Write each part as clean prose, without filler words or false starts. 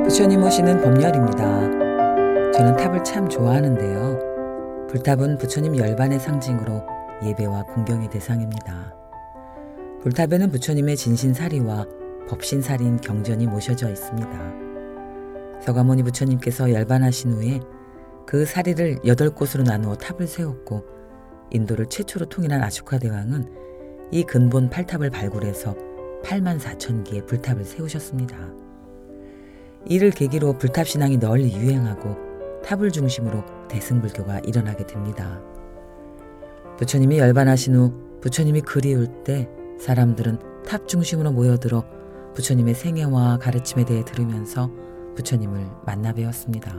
부처님 모시는 법렬입니다. 저는 탑을 참 좋아하는데요. 불탑은 부처님 열반의 상징으로 예배와 궁경의 대상입니다. 불탑에는 부처님의 진신사리와 법신사리인 경전이 모셔져 있습니다. 서가모니 부처님께서 열반하신 후에 그 사리를 8곳으로 나누어 탑을 세웠고, 인도를 최초로 통일한 아쇼카 대왕은 이 근본 8탑을 발굴해서 84,000기의 불탑을 세우셨습니다. 이를 계기로 불탑 신앙이 널리 유행하고 탑을 중심으로 대승불교가 일어나게 됩니다. 부처님이 열반하신 후 부처님이 그리울 때 사람들은 탑 중심으로 모여들어 부처님의 생애와 가르침에 대해 들으면서 부처님을 만나 뵈었습니다.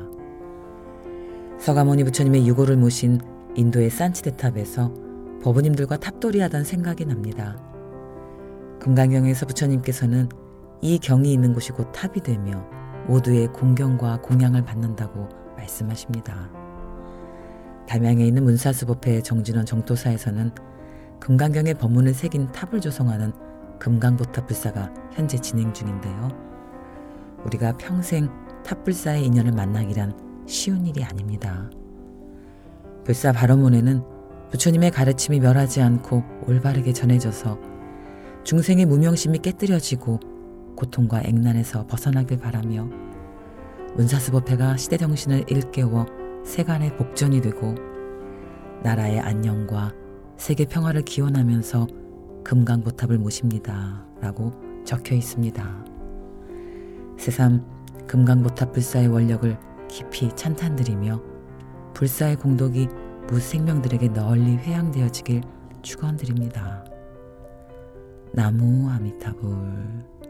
서가모니 부처님의 유고를 모신 인도의 산치대탑에서 법부님들과 탑돌이하던 생각이 납니다. 금강경에서 부처님께서는 이 경이 있는 곳이 곧 탑이 되며 모두의 공경과 공양을 받는다고 말씀하십니다. 담양에 있는 문사수법회 정진원 정토사에서는 금강경의 법문을 새긴 탑을 조성하는 금강보탑 불사가 현재 진행 중인데요. 우리가 평생 탑불사의 인연을 만나기란 쉬운 일이 아닙니다. 불사 발언문에는 부처님의 가르침이 멸하지 않고 올바르게 전해져서 중생의 무명심이 깨뜨려지고 고통과 액난에서 벗어나길 바라며 문사수법회가 시대정신을 일깨워 세간의 복전이 되고 나라의 안녕과 세계 평화를 기원하면서 금강보탑을 모십니다 라고 적혀 있습니다. 새삼 금강보탑 불사의 원력을 깊이 찬탄드리며 불사의 공덕이 무생명들에게 널리 회양되어지길 축원드립니다. 나무 아미타불.